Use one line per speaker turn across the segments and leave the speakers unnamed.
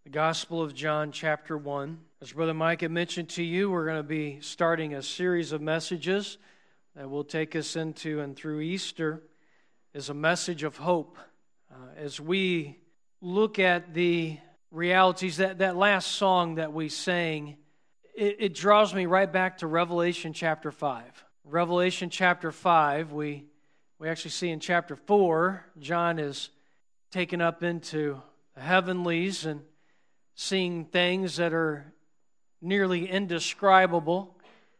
The Gospel of John, chapter 1. As Brother Mike had mentioned to you, we're going to be starting a series of messages that will take us into and through Easter as a message of hope. As we look at the realities, that last song that we sang, it draws me right back to Revelation chapter 5. Revelation chapter 5, we actually see in chapter 4, John is taken up into the heavenlies and seeing things that are nearly indescribable.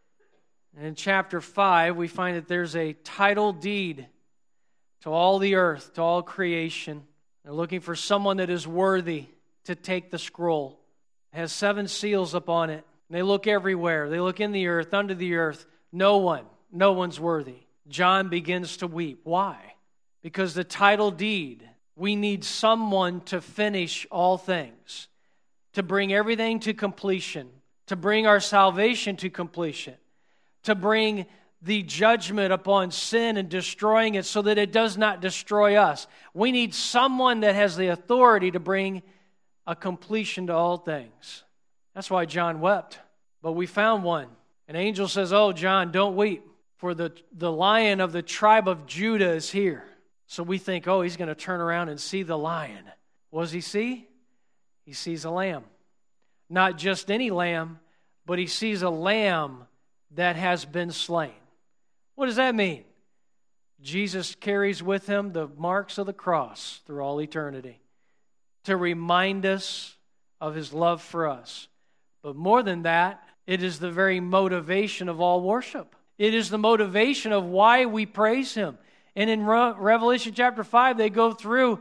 And in chapter 5, we find that there's a title deed to all the earth, to all creation. They're looking for someone that is worthy to take the scroll. It has 7 seals upon it. And they look everywhere. They look in the earth, under the earth. No one's worthy. John begins to weep. Why? Because the title deed, we need someone to finish all things, to bring everything to completion, to bring our salvation to completion, to bring the judgment upon sin and destroying it so that it does not destroy us. We need someone that has the authority to bring a completion to all things. That's why John wept. But we found one. An angel says, "Oh, John, don't weep, for the Lion of the tribe of Judah is here." So we think, oh, he's going to turn around and see the lion. What does he see? He sees a lamb. Not just any lamb, but he sees a lamb that has been slain. What does that mean? Jesus carries with him the marks of the cross through all eternity to remind us of his love for us. But more than that, it is the very motivation of all worship. It is the motivation of why we praise him. And in Revelation chapter 5, they go through,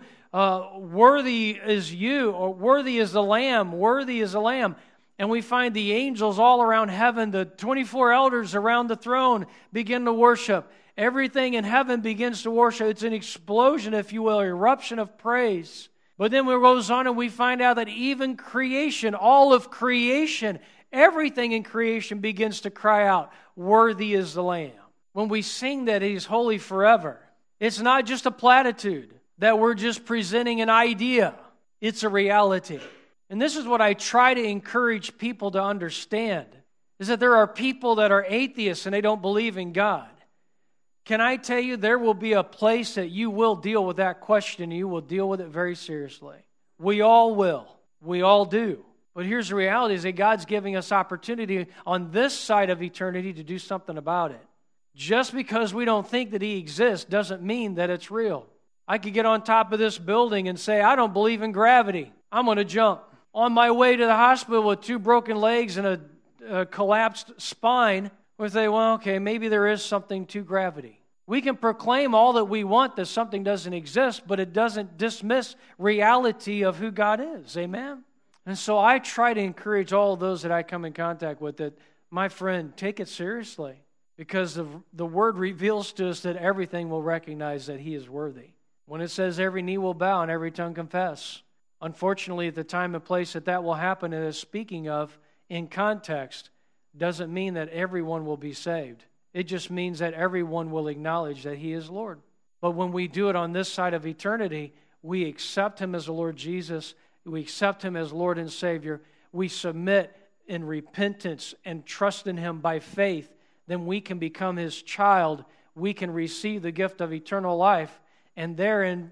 worthy is you, or worthy is the Lamb, worthy is the Lamb. And we find the angels all around heaven, the 24 elders around the throne begin to worship. Everything in heaven begins to worship. It's an explosion, if you will, eruption of praise. But then it goes on and we find out that even creation, all of creation, everything in creation begins to cry out, worthy is the Lamb. When we sing that he's holy forever, it's not just a platitude that we're just presenting an idea. It's a reality. And this is what I try to encourage people to understand, is that there are people that are atheists and they don't believe in God. Can I tell you, there will be a place that you will deal with that question and you will deal with it very seriously. We all will. We all do. But here's the reality, is that God's giving us opportunity on this side of eternity to do something about it. Just because we don't think that he exists doesn't mean that it's real. I could get on top of this building and say, I don't believe in gravity. I'm going to jump. On my way to the hospital with 2 broken legs and a collapsed spine, we say, well, okay, maybe there is something to gravity. We can proclaim all that we want that something doesn't exist, but it doesn't dismiss reality of who God is. Amen? And so I try to encourage all of those that I come in contact with that, my friend, take it seriously. Because the Word reveals to us that everything will recognize that he is worthy. When it says every knee will bow and every tongue confess, unfortunately, at the time and place that will happen, and is speaking of in context, doesn't mean that everyone will be saved. It just means that everyone will acknowledge that he is Lord. But when we do it on this side of eternity, we accept him as the Lord Jesus. We accept him as Lord and Savior. We submit in repentance and trust in him by faith. Then we can become his child. We can receive the gift of eternal life. And therein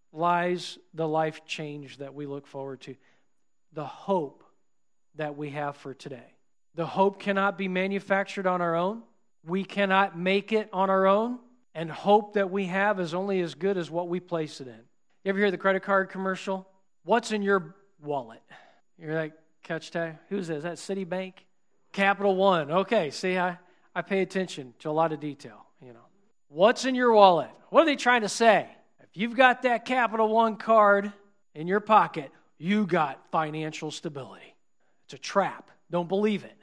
lies the life change that we look forward to. The hope that we have for today. The hope cannot be manufactured on our own. We cannot make it on our own. And hope that we have is only as good as what we place it in. You ever hear the credit card commercial? What's in your wallet? You're like, catch tag? Who's this? Is that Citibank? Capital One. Okay, see, I pay attention to a lot of detail, What's in your wallet? What are they trying to say? If you've got that Capital One card in your pocket, you got financial stability. It's a trap. Don't believe it.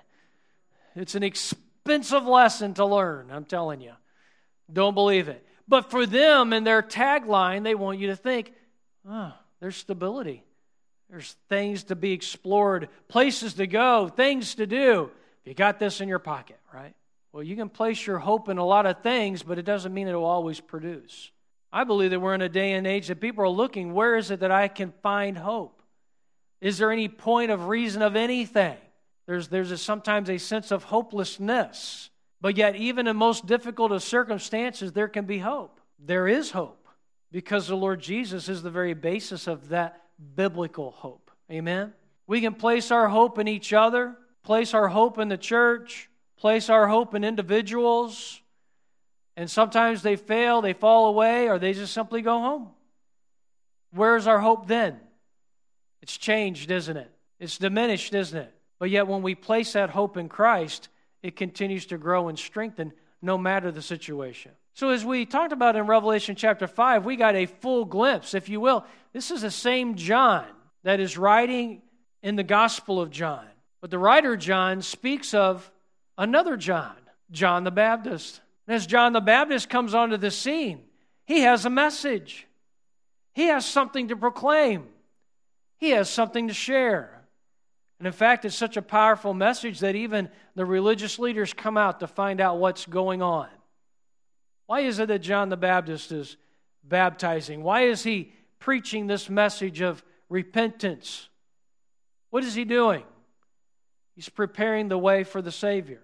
It's an expensive lesson to learn, I'm telling you. Don't believe it. But for them and their tagline, they want you to think, there's stability. There's things to be explored, places to go, things to do. You got this in your pocket, right? Well, you can place your hope in a lot of things, but it doesn't mean it will always produce. I believe that we're in a day and age that people are looking, where is it that I can find hope? Is there any point of reason of anything? There's sometimes a sense of hopelessness. But yet, even in most difficult of circumstances, there can be hope. There is hope because the Lord Jesus is the very basis of that biblical hope. Amen? We can place our hope in each other, place our hope in the church, place our hope in individuals, and sometimes they fail, they fall away, or they just simply go home. Where's our hope then? It's changed, isn't it? It's diminished, isn't it? But yet when we place that hope in Christ, it continues to grow and strengthen no matter the situation. So as we talked about in Revelation chapter 5, we got a full glimpse, if you will. This is the same John that is writing in the Gospel of John. But the writer John speaks of another John, John the Baptist. And as John the Baptist comes onto the scene, he has a message. He has something to proclaim. He has something to share. And in fact, it's such a powerful message that even the religious leaders come out to find out what's going on. Why is it that John the Baptist is baptizing? Why is he preaching this message of repentance? What is he doing? He's preparing the way for the Savior.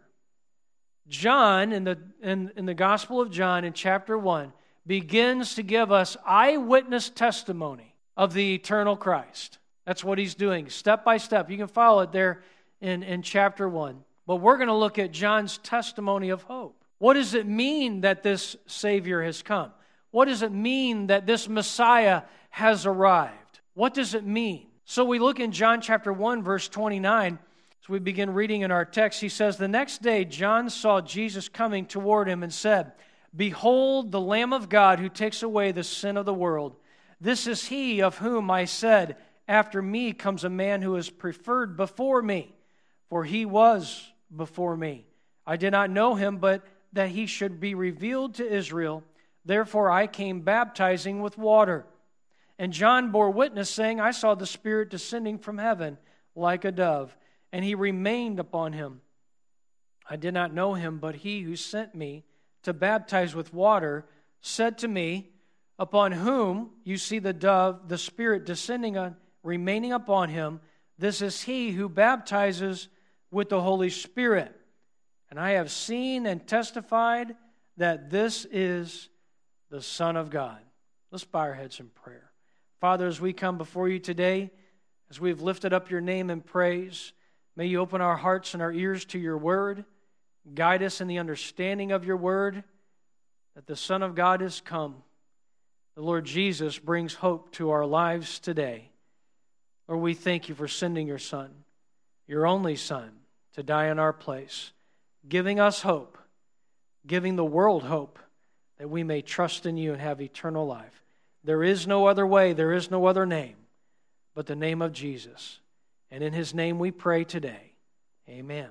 John, in the Gospel of John, in chapter 1, begins to give us eyewitness testimony of the eternal Christ. That's what he's doing, step by step. You can follow it there in chapter 1. But we're going to look at John's testimony of hope. What does it mean that this Savior has come? What does it mean that this Messiah has arrived? What does it mean? So we look in John chapter 1, verse 29. As we begin reading in our text, he says, "The next day John saw Jesus coming toward him and said, 'Behold, the Lamb of God who takes away the sin of the world. This is he of whom I said, after me comes a man who is preferred before me, for he was before me. I did not know him, but that he should be revealed to Israel. Therefore I came baptizing with water. And John bore witness, saying, I saw the Spirit descending from heaven like a dove, and he remained upon him. I did not know him, but he who sent me to baptize with water said to me, upon whom you see the dove, the Spirit descending on, remaining upon him, this is he who baptizes with the Holy Spirit. And I have seen and testified that this is the Son of God.'" Let's bow our heads in prayer. Father, as we come before you today, as we've lifted up your name in praise, may you open our hearts and our ears to your word, guide us in the understanding of your word, that the Son of God has come. The Lord Jesus brings hope to our lives today. Lord, we thank you for sending your Son, your only Son, to die in our place, giving us hope, giving the world hope that we may trust in you and have eternal life. There is no other way, there is no other name but the name of Jesus. And in his name we pray today. Amen.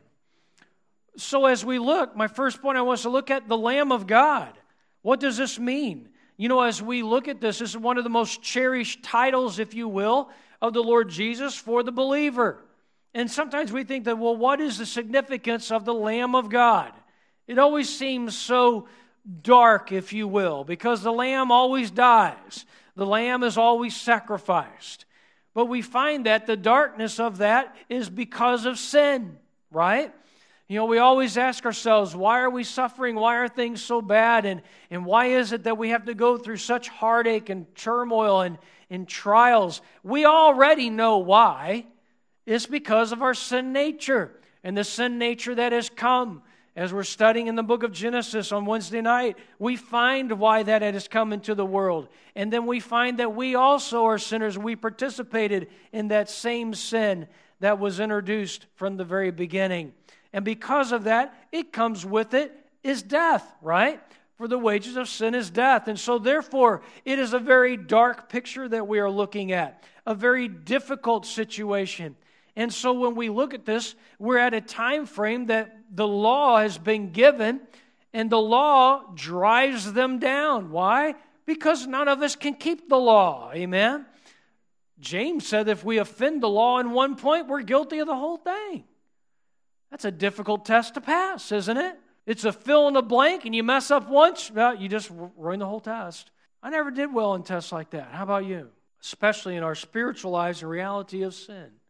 So as we look, my first point I want us to look at the Lamb of God. What does this mean? You know, as we look at this is one of the most cherished titles, if you will, of the Lord Jesus for the believer. And sometimes we think that, well, what is the significance of the Lamb of God? It always seems so dark, if you will, because the Lamb always dies. The Lamb is always sacrificed. But we find that the darkness of that is because of sin, right? You know, we always ask ourselves, why are we suffering? Why are things so bad? And why is it that we have to go through such heartache and turmoil and trials? We already know why. It's because of our sin nature and the sin nature that has come. As we're studying in the book of Genesis on Wednesday night, we find why that has come into the world. And then we find that we also are sinners. We participated in that same sin that was introduced from the very beginning. And because of that, it comes with it is death, right? For the wages of sin is death. And so therefore, it is a very dark picture that we are looking at, a very difficult situation. And so when we look at this, we're at a time frame that the law has been given, and the law drives them down. Why? Because none of us can keep the law. Amen? James said if we offend the law in one point, we're guilty of the whole thing. That's a difficult test to pass, isn't it? It's a fill in the blank, and you mess up once, well, you just ruin the whole test. I never did well in tests like that. How about you? Especially in our spiritual lives, the reality of sin.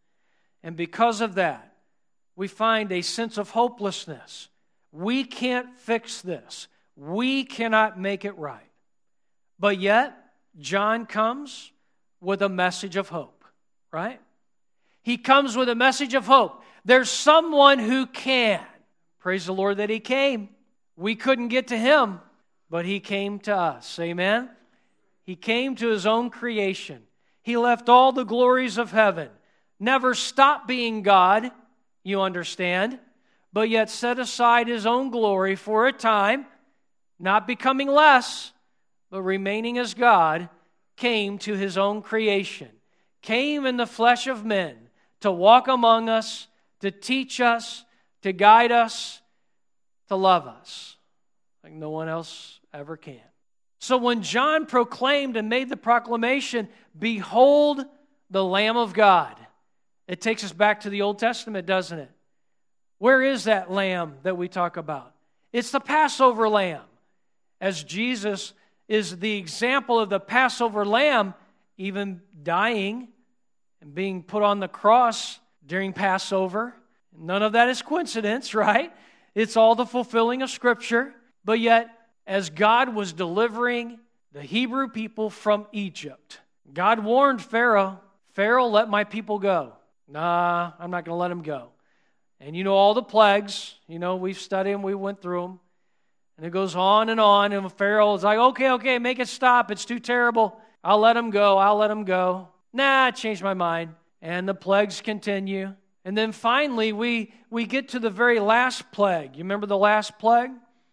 And because of that, we find a sense of hopelessness. We can't fix this. We cannot make it right. But yet, John comes with a message of hope, right? He comes with a message of hope. There's someone who can. Praise the Lord that He came. We couldn't get to Him, but He came to us. Amen? He came to His own creation. He left all the glories of heaven. Never stopped being God, you understand, but yet set aside His own glory for a time, not becoming less, but remaining as God, came to His own creation, came in the flesh of men to walk among us, to teach us, to guide us, to love us, like no one else ever can. So when John proclaimed and made the proclamation, "Behold the Lamb of God," it takes us back to the Old Testament, doesn't it? Where is that lamb that we talk about? It's the Passover lamb. As Jesus is the example of the Passover lamb, even dying and being put on the cross during Passover. None of that is coincidence, right? It's all the fulfilling of Scripture. But yet, as God was delivering the Hebrew people from Egypt, God warned Pharaoh, "Pharaoh, let my people go." Nah, I'm not going to let them go. And you know all the plagues. You know, we've studied them, we went through them. And it goes on, and Pharaoh is like, okay, make it stop. It's too terrible. I'll let them go. Nah, I changed my mind. And the plagues continue. And then finally, we get to the very last plague. You remember the last plague?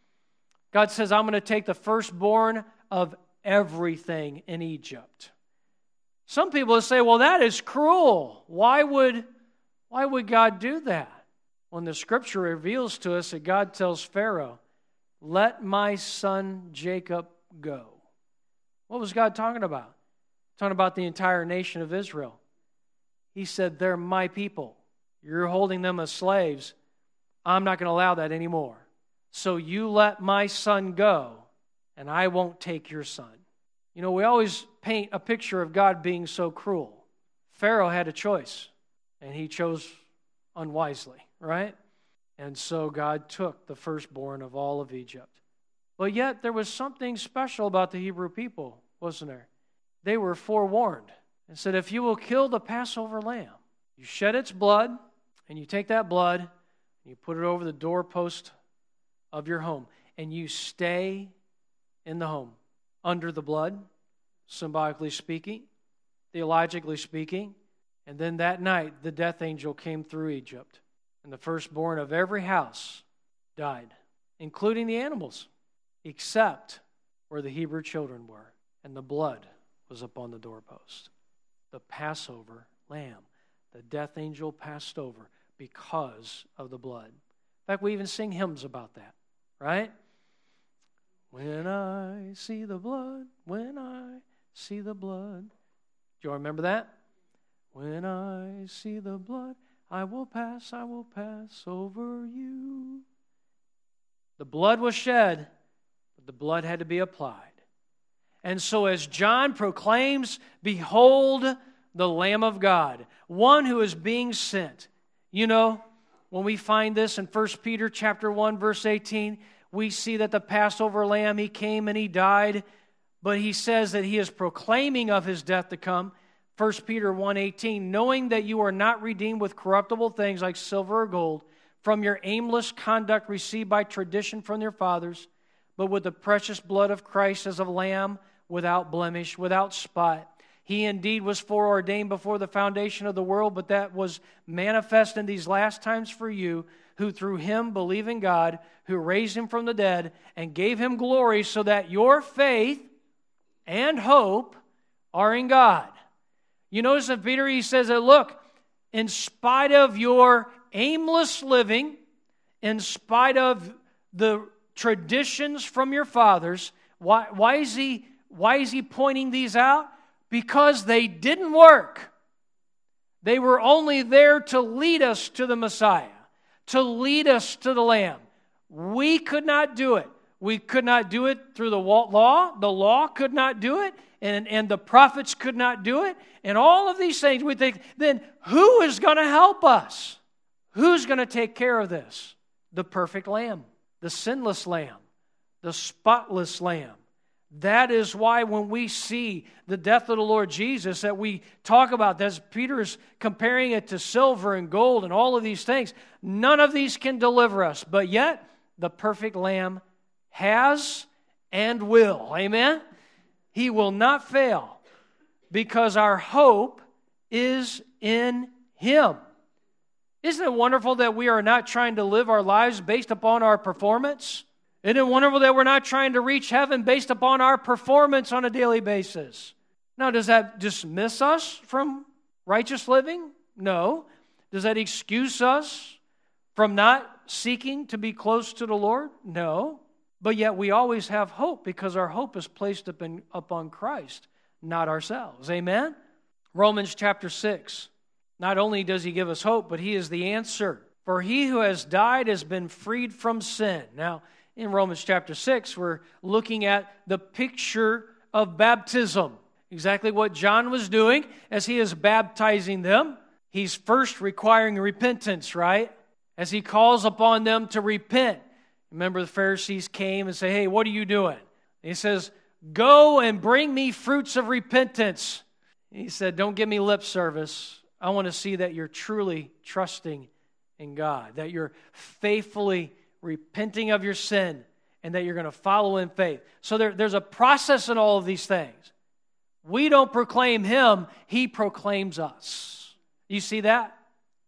God says, "I'm going to take the firstborn of everything in Egypt." Some people say, well, that is cruel. Why would God do that? When the Scripture reveals to us that God tells Pharaoh, "Let my son Jacob go." What was God talking about? Talking about the entire nation of Israel. He said, "They're my people. You're holding them as slaves. I'm not going to allow that anymore. So you let my son go, and I won't take your son." You know, we always paint a picture of God being so cruel. Pharaoh had a choice, and he chose unwisely, right? And so God took the firstborn of all of Egypt. But yet there was something special about the Hebrew people, wasn't there? They were forewarned and said, if you will kill the Passover lamb, you shed its blood, and you take that blood, and you put it over the doorpost of your home, and you stay in the home under the blood, symbolically speaking, theologically speaking. And then that night, the death angel came through Egypt, and the firstborn of every house died, including the animals, except where the Hebrew children were, and the blood was upon the doorpost. The Passover lamb. The death angel passed over because of the blood. In fact, we even sing hymns about that, right? When I see the blood, when I see the blood. Do you all remember that? When I see the blood, I will pass over you. The blood was shed, but the blood had to be applied. And so as John proclaims, behold the Lamb of God, one who is being sent. You know, when we find this in 1 Peter chapter 1, verse 18, we see that the Passover lamb, he came and he died, but he says that he is proclaiming of his death to come. 1 Peter 1:18, knowing that you are not redeemed with corruptible things like silver or gold from your aimless conduct received by tradition from your fathers, but with the precious blood of Christ as of a lamb without blemish, without spot. He indeed was foreordained before the foundation of the world, but that was manifest in these last times for you, who through him believe in God, who raised him from the dead and gave him glory, so that your faith and hope are in God. You notice in Peter, he says that, look, in spite of your aimless living, in spite of the traditions from your fathers, why is he pointing these out? Because they didn't work. They were only there to lead us to the Messiah, to lead us to the Lamb. We could not do it. We could not do it through the law. The law could not do it, and the prophets could not do it. And all of these things, we think, then who is going to help us? Who's going to take care of this? The perfect Lamb, the sinless Lamb, the spotless Lamb. That is why when we see the death of the Lord Jesus that we talk about, as Peter is comparing it to silver and gold and all of these things, none of these can deliver us. But yet, the perfect Lamb has and will. Amen? He will not fail because our hope is in Him. Isn't it wonderful that we are not trying to live our lives based upon our performance? Isn't it wonderful that we're not trying to reach heaven based upon our performance on a daily basis? Now, does that dismiss us from righteous living? No. Does that excuse us from not seeking to be close to the Lord? No. But yet we always have hope because our hope is placed upon Christ, not ourselves. Amen? Romans chapter 6. Not only does He give us hope, but He is the answer. For he who has died has been freed from sin. Now, in Romans chapter 6, we're looking at the picture of baptism. Exactly what John was doing as he is baptizing them. He's first requiring repentance, right? As he calls upon them to repent. Remember the Pharisees came and say, hey, what are you doing? And he says, go and bring me fruits of repentance. And he said, don't give me lip service. I want to see that you're truly trusting in God, that you're faithfully repenting of your sin, and that you're going to follow in faith. So there's a process in all of these things. We don't proclaim Him, He proclaims us. You see that?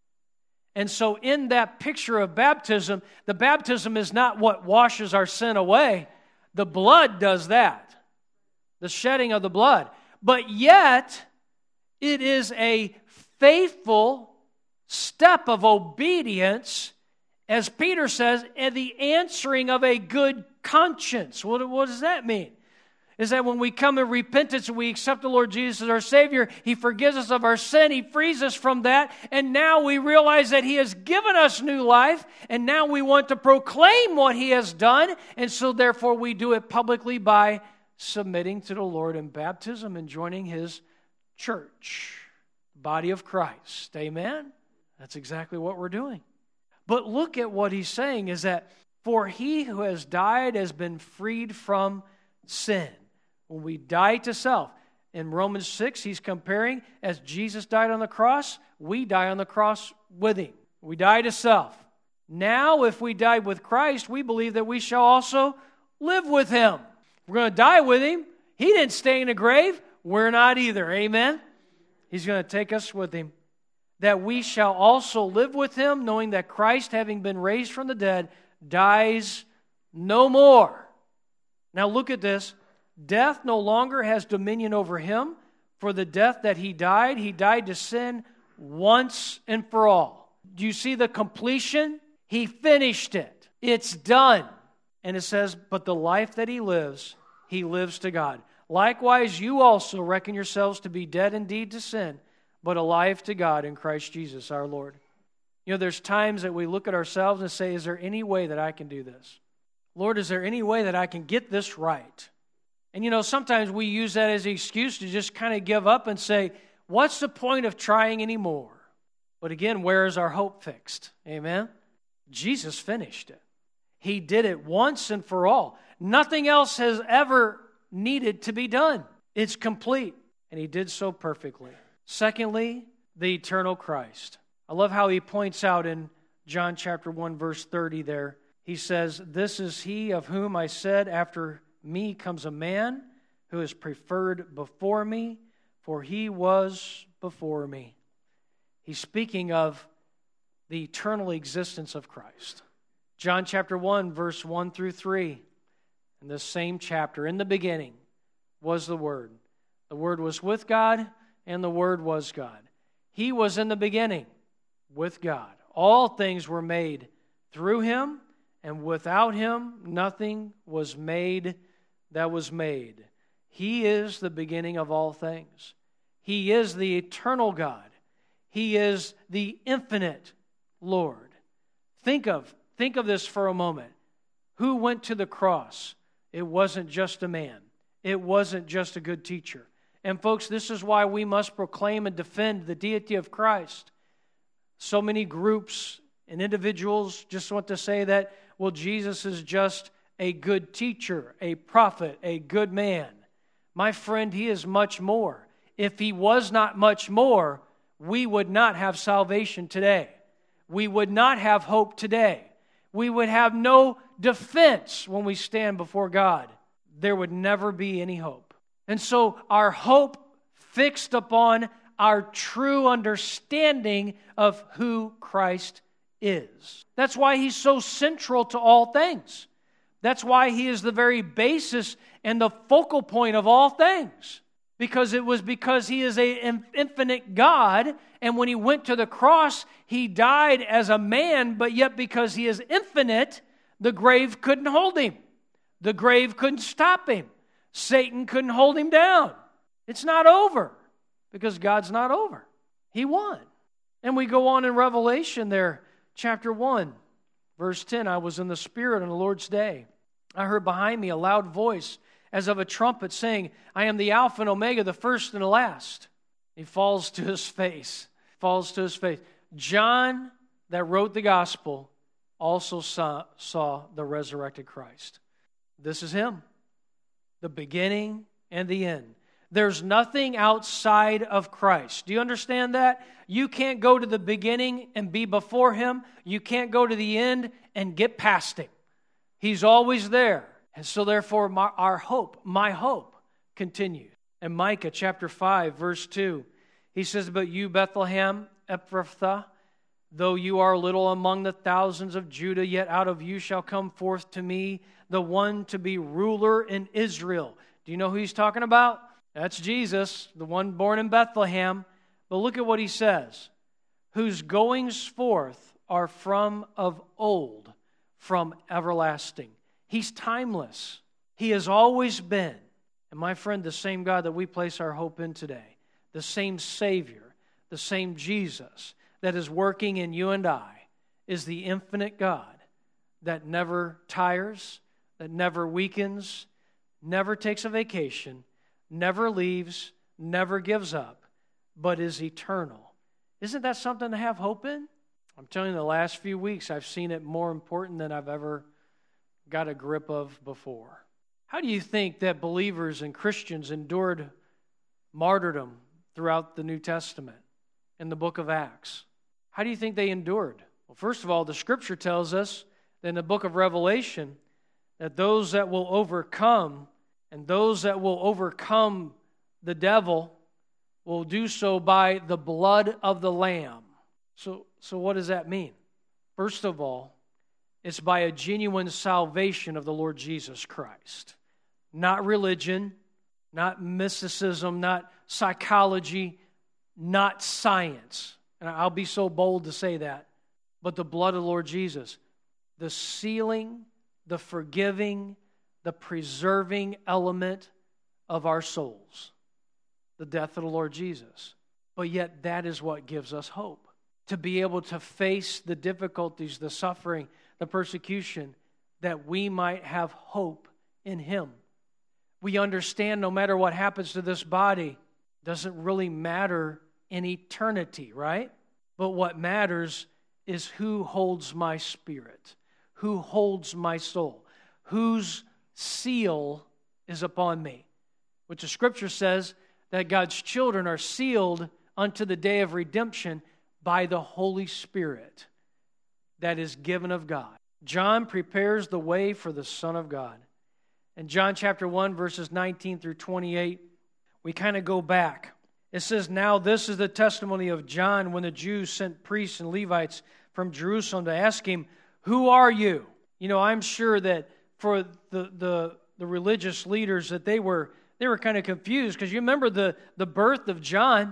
And so in that picture of baptism, the baptism is not what washes our sin away. The blood does that. The shedding of the blood. But yet, it is a faithful step of obedience, as Peter says, and the answering of a good conscience. What does that mean? Is that when we come in repentance and we accept the Lord Jesus as our Savior, He forgives us of our sin, He frees us from that, and now we realize that He has given us new life, and now we want to proclaim what He has done, and so therefore we do it publicly by submitting to the Lord in baptism and joining His church, body of Christ. Amen? That's exactly what we're doing. But look at what he's saying is that for he who has died has been freed from sin. When we die to self. In Romans 6, he's comparing as Jesus died on the cross, we die on the cross with Him. We die to self. Now, if we died with Christ, we believe that we shall also live with Him. We're going to die with Him. He didn't stay in the grave. We're not either. Amen? He's going to take us with Him. That we shall also live with Him, knowing that Christ, having been raised from the dead, dies no more. Now look at this. Death no longer has dominion over Him. For the death that He died to sin once and for all. Do you see the completion? He finished it. It's done. And it says, but the life that He lives to God. Likewise, you also reckon yourselves to be dead indeed to sin, but alive to God in Christ Jesus our Lord. You know, there's times that we look at ourselves and say, is there any way that I can do this? Lord, is there any way that I can get this right? And you know, sometimes we use that as an excuse to just kind of give up and say, what's the point of trying anymore? But again, where is our hope fixed? Amen? Jesus finished it. He did it once and for all. Nothing else has ever needed to be done. It's complete. And He did so perfectly. Secondly, the eternal Christ. I love how he points out in John chapter 1, verse 30 there. He says, this is He of whom I said, after me comes a man who is preferred before me, for He was before me. He's speaking of the eternal existence of Christ. John chapter 1, verse 1 through 3. In this same chapter, in the beginning was the Word. The Word was with God, and the Word was God. He was in the beginning with God. All things were made through Him, and without Him nothing was made that was made. He is the beginning of all things. He is the eternal God. He is the infinite Lord. Think of this for a moment. Who went to the cross? It wasn't just a man. It wasn't just a good teacher. And folks, this is why we must proclaim and defend the deity of Christ. So many groups and individuals just want to say that, well, Jesus is just a good teacher, a prophet, a good man. My friend, he is much more. If he was not much more, we would not have salvation today. We would not have hope today. We would have no defense when we stand before God. There would never be any hope. And so our hope fixed upon our true understanding of who Christ is. That's why he's so central to all things. That's why he is the very basis and the focal point of all things. Because he is an infinite God, and when he went to the cross, he died as a man, but yet because he is infinite, the grave couldn't hold him. The grave couldn't stop him. Satan couldn't hold him down. It's not over, because God's not over. He won. And we go on in Revelation there, chapter 1, verse 10, I was in the Spirit on the Lord's day. I heard behind me a loud voice as of a trumpet saying, I am the Alpha and Omega, the first and the last. He falls to his face. John, that wrote the gospel, also saw the resurrected Christ. This is him, the beginning and the end. There's nothing outside of Christ. Do you understand that? You can't go to the beginning and be before him. You can't go to the end and get past him. He's always there. And so therefore my hope continues. In Micah chapter 5, verse 2, he says, but you, Bethlehem, Ephrathah, though you are little among the thousands of Judah, yet out of you shall come forth to me the one to be ruler in Israel. Do you know who he's talking about? That's Jesus, the one born in Bethlehem. But look at what he says. Whose goings forth are from of old, from everlasting. He's timeless. He has always been. And my friend, the same God that we place our hope in today, the same Savior, the same Jesus that is working in you and I, is the infinite God that never tires, that never weakens, never takes a vacation, never leaves, never gives up, but is eternal. Isn't that something to have hope in? I'm telling you, the last few weeks, I've seen it more important than I've ever got a grip of before. How do you think that believers and Christians endured martyrdom throughout the New Testament in the book of Acts? How do you think they endured? Well, first of all, the Scripture tells us that in the book of Revelation that those that will overcome and those that will overcome the devil will do so by the blood of the Lamb. So what does that mean? First of all, it's by a genuine salvation of the Lord Jesus Christ. Not religion, not mysticism, not psychology, not science. And I'll be so bold to say that. But the blood of the Lord Jesus. The sealing, the forgiving, the preserving element of our souls. The death of the Lord Jesus. But yet that is what gives us hope. To be able to face the difficulties, the suffering, the persecution, that we might have hope in Him. We understand no matter what happens to this body, doesn't really matter in eternity, right? But what matters is who holds my spirit, who holds my soul, whose seal is upon me. Which the Scripture says that God's children are sealed unto the day of redemption by the Holy Spirit that is given of God. John prepares the way for the Son of God. In John chapter 1, verses 19 through 28, we kind of go back. It says, now this is the testimony of John when the Jews sent priests and Levites from Jerusalem to ask him, who are you? You know, I'm sure that for the religious leaders that they were kind of confused, because you remember the birth of John,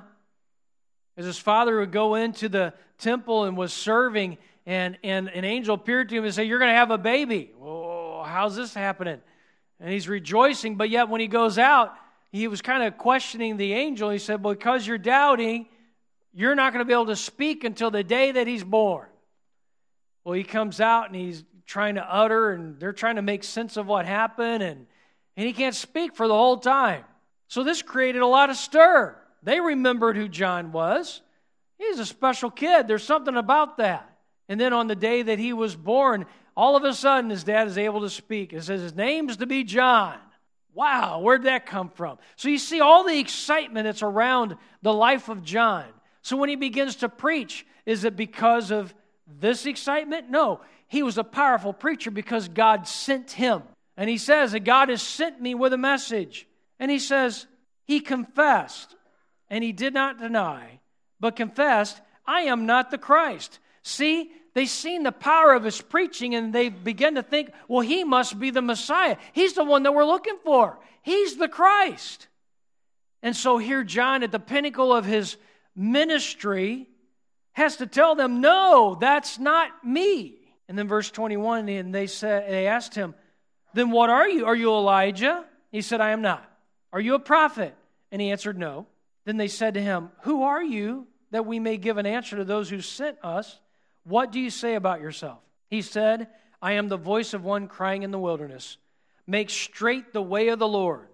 as his father would go into the temple and was serving, and an angel appeared to him and said, you're going to have a baby. Oh, how's this happening? And he's rejoicing, but yet when he goes out, he was kind of questioning the angel. He said, well, because you're doubting, you're not going to be able to speak until the day that he's born. Well, he comes out and he's trying to utter, and they're trying to make sense of what happened, and he can't speak for the whole time. So this created a lot of stir. They remembered who John was. He's a special kid. There's something about that. And then on the day that he was born, all of a sudden his dad is able to speak. It says his name's to be John. Wow, where'd that come from? So you see all the excitement that's around the life of John. So when he begins to preach, is it because of this excitement? No, he was a powerful preacher because God sent him. And he says that God has sent me with a message. And he says he confessed, and he did not deny, but confessed, I am not the Christ. See, they seen the power of his preaching, and they began to think, well, he must be the Messiah. He's the one that we're looking for. He's the Christ. And so here John, at the pinnacle of his ministry, has to tell them, no, that's not me. And then verse 21, and they asked him, then what are you? Are you Elijah? He said, I am not. Are you a prophet? And he answered, no. Then they said to him, who are you, that we may give an answer to those who sent us? What do you say about yourself? He said, I am the voice of one crying in the wilderness. Make straight the way of the Lord.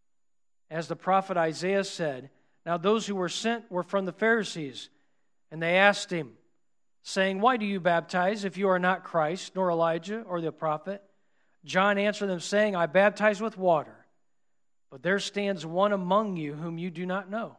As the prophet Isaiah said, now those who were sent were from the Pharisees. And they asked him, saying, why do you baptize if you are not Christ, nor Elijah, or the prophet? John answered them, saying, I baptize with water, but there stands one among you whom you do not know.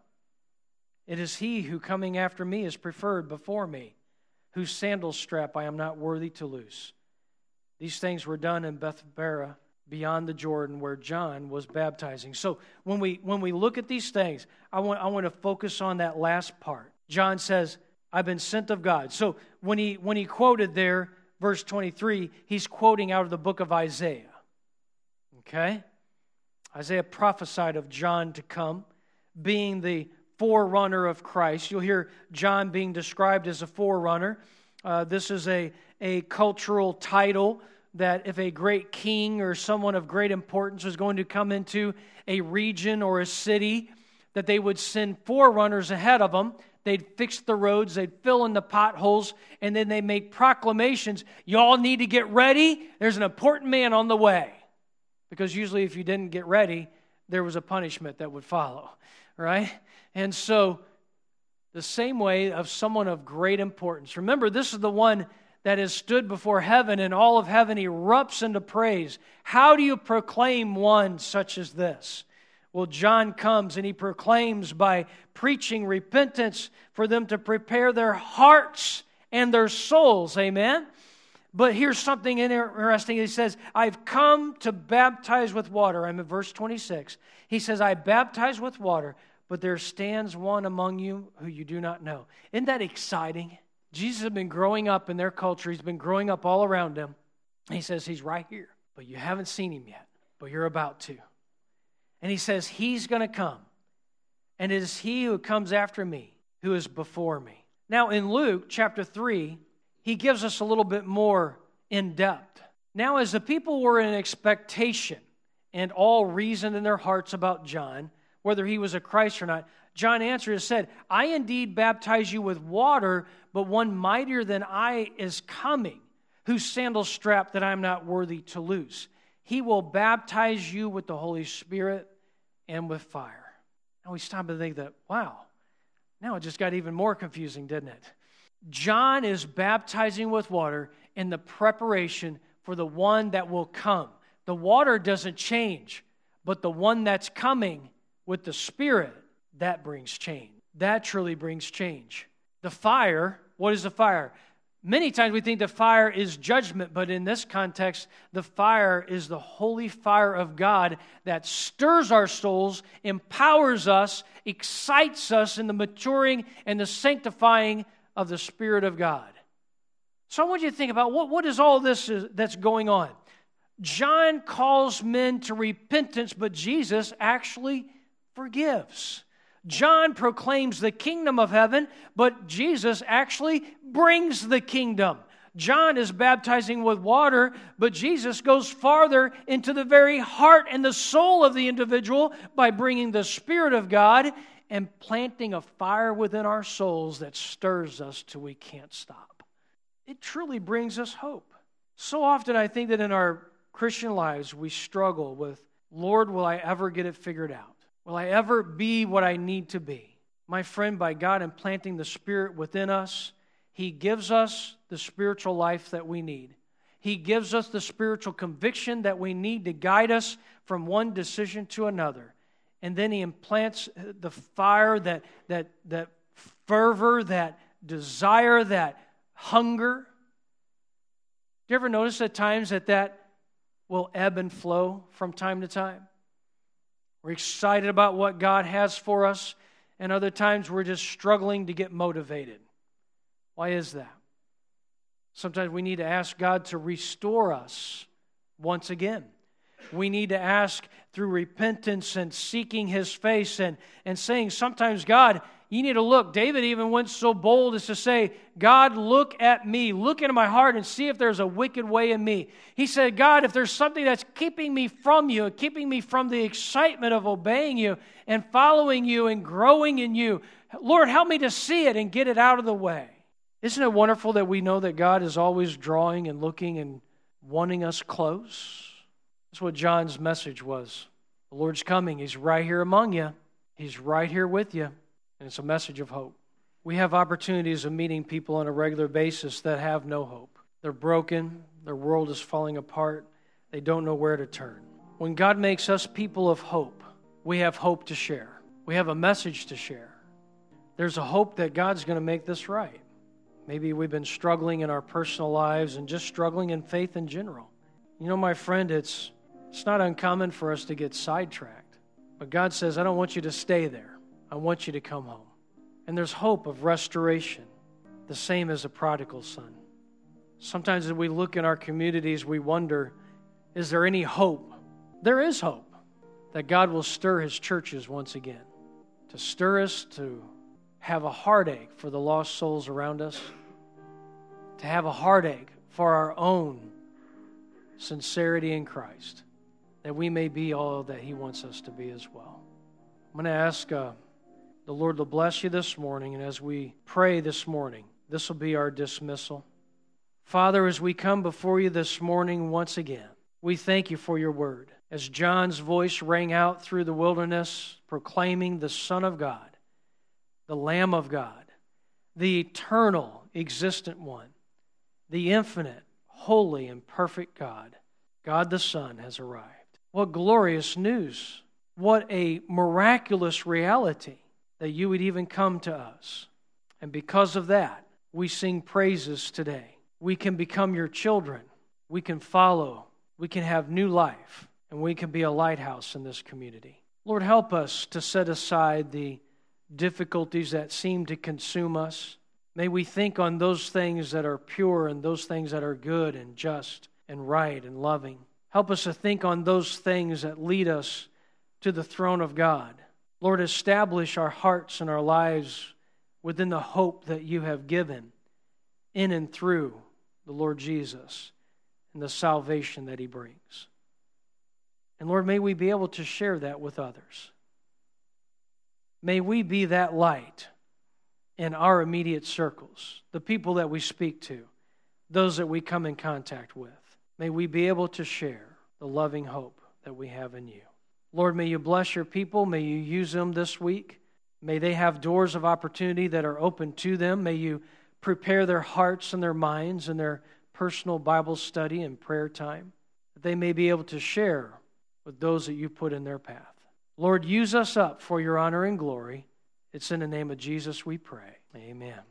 It is he who coming after me is preferred before me, whose sandal strap I am not worthy to loose. These things were done in Bethabara, beyond the Jordan, where John was baptizing. So when we look at these things, I want to focus on that last part. John says, I've been sent of God. So when he quoted there, verse 23, he's quoting out of the book of Isaiah. Okay? Isaiah prophesied of John to come, being the forerunner of Christ. You'll hear John being described as a forerunner. This is a cultural title that if a great king or someone of great importance was going to come into a region or a city, that they would send forerunners ahead of them. They'd fix the roads, they'd fill in the potholes, and then they make proclamations. Y'all need to get ready. There's an important man on the way. Because usually if you didn't get ready, there was a punishment that would follow, right? And so the same way of someone of great importance. Remember, this is the one that has stood before heaven, and all of heaven erupts into praise. How do you proclaim one such as this? Well, John comes and he proclaims by preaching repentance for them to prepare their hearts and their souls. Amen? But here's something interesting. He says, I've come to baptize with water. I'm in verse 26. He says, I baptize with water, but there stands one among you who you do not know. Isn't that exciting? Jesus has been growing up in their culture. He's been growing up all around them. He says, he's right here, but you haven't seen him yet, but you're about to. And he says, he's going to come. And it is he who comes after me, who is before me. Now in Luke chapter 3, he gives us a little bit more in depth. Now as the people were in expectation and all reasoned in their hearts about John, whether he was a Christ or not, John answered and said, I indeed baptize you with water, but one mightier than I is coming, whose sandal strap that I am not worthy to loose. He will baptize you with the Holy Spirit and with fire. Now we stop and think that, wow, now it just got even more confusing, didn't it? John is baptizing with water in the preparation for the one that will come. The water doesn't change, but the one that's coming with the Spirit, that brings change. That truly brings change. The fire, what is the fire? Many times we think the fire is judgment, but in this context, the fire is the holy fire of God that stirs our souls, empowers us, excites us in the maturing and the sanctifying of the Spirit of God. So I want you to think about what is all this that's going on. John calls men to repentance, but Jesus actually forgives. John proclaims the kingdom of heaven, but Jesus actually brings the kingdom. John is baptizing with water, but Jesus goes farther into the very heart and the soul of the individual by bringing the Spirit of God and planting a fire within our souls that stirs us till we can't stop. it truly brings us hope. So often I think that in our Christian lives we struggle with, Lord, will I ever get it figured out? Will I ever be what I need to be? My friend, by God implanting the Spirit within us, He gives us the spiritual life that we need. He gives us the spiritual conviction that we need to guide us from one decision to another. And then He implants the fire, that fervor, that desire, that hunger. Do you ever notice at times that will ebb and flow from time to time? We're excited about what God has for us, and other times we're just struggling to get motivated. Why is that? Sometimes we need to ask God to restore us once again. We need to ask through repentance and seeking His face and saying sometimes, God, you need to look. David even went so bold as to say, God, look at me. Look into my heart and see if there's a wicked way in me. He said, God, if there's something that's keeping me from you, keeping me from the excitement of obeying you and following you and growing in you, Lord, help me to see it and get it out of the way. Isn't it wonderful that we know that God is always drawing and looking and wanting us close? That's what John's message was. The Lord's coming. He's right here among you. He's right here with you. And it's a message of hope. We have opportunities of meeting people on a regular basis that have no hope. They're broken. Their world is falling apart. They don't know where to turn. When God makes us people of hope, we have hope to share. We have a message to share. There's a hope that God's going to make this right. Maybe we've been struggling in our personal lives and just struggling in faith in general. You know, my friend, it's not uncommon for us to get sidetracked. But God says, I don't want you to stay there. I want you to come home. And there's hope of restoration, the same as a prodigal son. Sometimes as we look in our communities, we wonder, is there any hope? There is hope that God will stir His churches once again, to stir us to have a heartache for the lost souls around us, to have a heartache for our own sincerity in Christ, that we may be all that He wants us to be as well. I'm going to ask the Lord to bless you this morning, and as we pray this morning, this will be our dismissal. Father, as we come before you this morning once again, we thank you for your word. As John's voice rang out through the wilderness, proclaiming the Son of God, the Lamb of God, the eternal, existent one, the infinite, holy, and perfect God, God the Son has arrived. What glorious news. What a miraculous reality that you would even come to us. And because of that, we sing praises today. We can become your children. We can follow. We can have new life. And we can be a lighthouse in this community. Lord, help us to set aside the difficulties that seem to consume us. May we think on those things that are pure and those things that are good and just and right and loving. Help us to think on those things that lead us to the throne of God. Lord, establish our hearts and our lives within the hope that you have given in and through the Lord Jesus and the salvation that He brings. And Lord, may we be able to share that with others. May we be that light in our immediate circles, the people that we speak to, those that we come in contact with. May we be able to share the loving hope that we have in you. Lord, may you bless your people. May you use them this week. May they have doors of opportunity that are open to them. May you prepare their hearts and their minds and their personal Bible study and prayer time, that they may be able to share with those that you put in their path. Lord, use us up for your honor and glory. It's in the name of Jesus we pray. Amen.